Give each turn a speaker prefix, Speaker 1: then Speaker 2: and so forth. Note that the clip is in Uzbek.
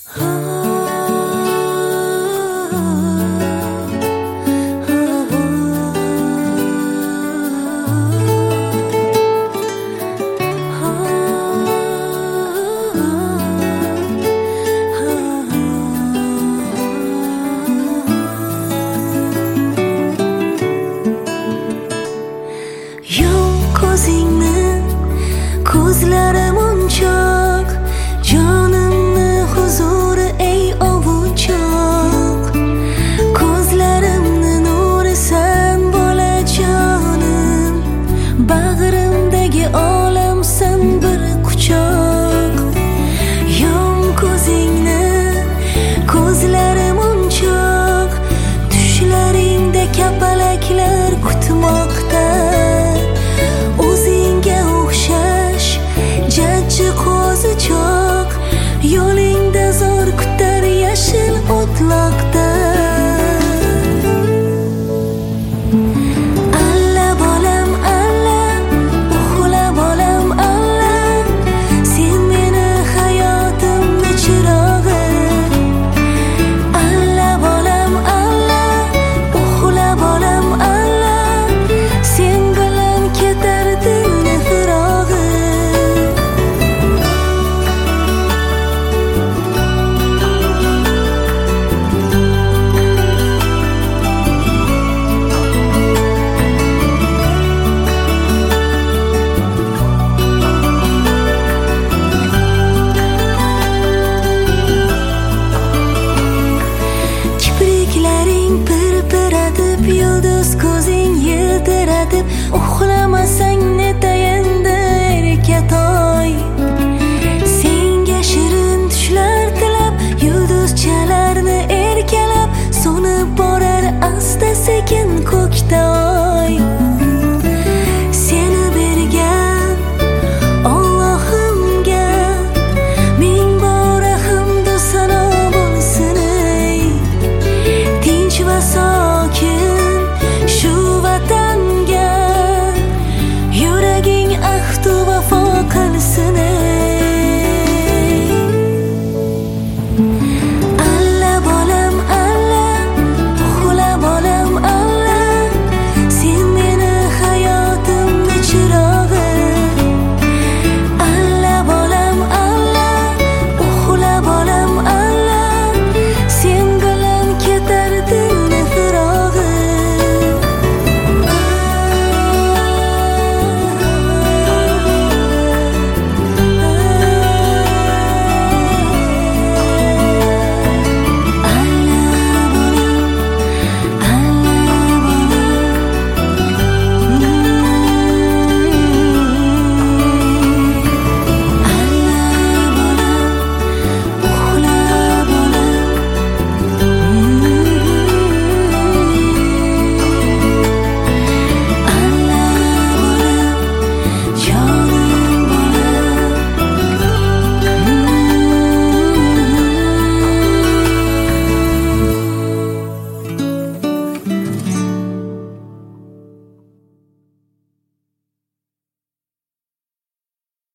Speaker 1: Ko'zlarim unchoq, jonimni huzuri ey ovuchoq. Ko'zlarimni nurisan bolajonim, bag'rimdagi olamsan bir quchoq. Yom ko'zingni, ko'zlarim unchoq, tushlaringda kapalaklar kutmoqda. Jajji qo'zichoq, yo'lingda zo'r kutar yashil o'tloqda. Alla bolam alla, uxla bolam alla, sen meni hayotimni chirog'i. Alla bolam alla, uxla bolam alla, sen bilan ketar dilni firog'i. Pirpiratib yulduz ko'zing yiltiratib, uxla